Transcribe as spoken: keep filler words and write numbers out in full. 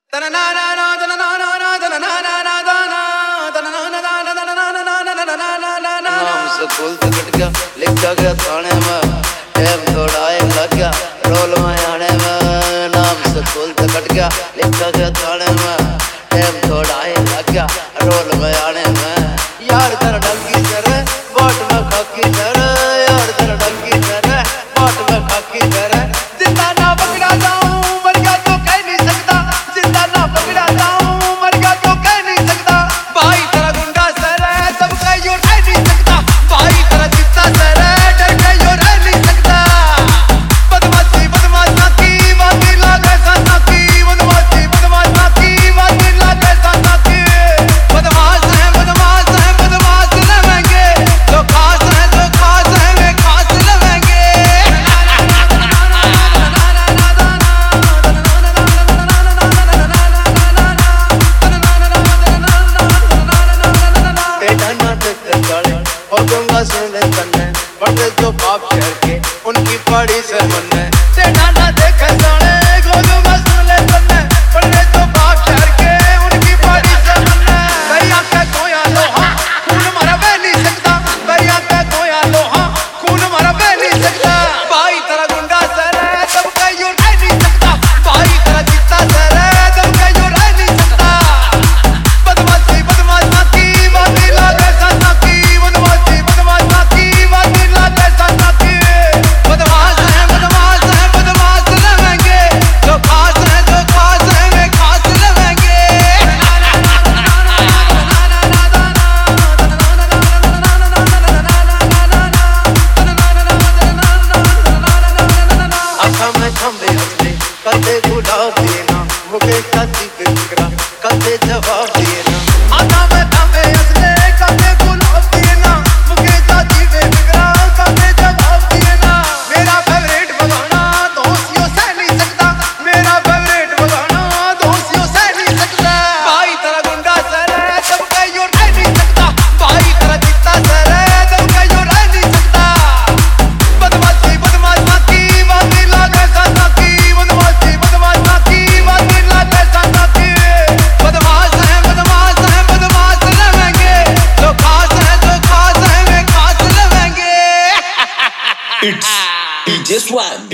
School से cut गया लिखा गया थाने में टाइम थोड़ा लग गया रोल में आने में नाम स्कूल से कट गया लिखा गया थाने में टाइम थोड़ा लग गया रोल में आने में यार तेरा डंगी तेरे बाट में खाकी तेरे यार तेरा डंगी तेरे बाट में खाकी तेरे जिंदा ना पकड़ा जाऊं मर गया तो कह नहीं सकता जिंदा ना पकड़ा जाऊं मर गया तो कह नहीं सकता भाई तेरा गुंडा सर है तब कह यो रह नहीं सकता भाई तेरा चित्ता सर है डर के यो रह नहीं सकता बदमाशी बदमाश ना की बाकी लागे साना की बदमाशी बदमाश ना की बाकी लागे साना की बदमाश है बदमाश है बदमाश लवेंगे जो खास है जो खास है वे खास लवेंगे और गंगा सुने तन्ने बड़े जो पाप शहर के उनकी पड़ी से मनने से डाना देखे जाने गोलूंगा सुने तन्ने बड़े जो पाप शहर के उनकी पड़ी से मनने कई आंखें कोया लोहा खून मारा बह नहीं सकता कई आंखें कोया लोहा खून मारा बह नहीं सकता भाई तेरा गुंडा सर है तब कहीं यो रह नहीं सकता भाई तेरा चित्ता सर है तब कहीं यो रह नहीं सकता बदमाशी बदमाश ना की बाती लागे साना की बदमाशी बदमाश ना की बाती लागे साना की बदमाश है बदमाश है बदमाश लवेंगे जो खास है जो खास है वे खास लवेंगे आँखों में खंबे हंसते कदे गुलाब देना मुझे साथी पे फिक्रा कदे जवाब देना आँखों में खंबे हंसते कदे गुलाब देना मुझे साथी पे फिक्रा कदे जवाब देना मेरा फेवरेट बगाना दोस्तियों से नहीं सकता मेरा फेवरेट बगाना दोस्तियों से नहीं सकता भाई तेरा गुंडा सर है तब कहीं यो रह नहीं सकता भाई तेरा चित्ता सर है तब कहीं यो रह नहीं सकता बदमाशी बदमाश ना की बाती लागे साना की बदमाशी बदमाश ना की बाती लागे साना की बदमाश है बदमाश है बदमाश लवेंगे जो खास है जो खास है वे खास लवेंगे It's D J Swan.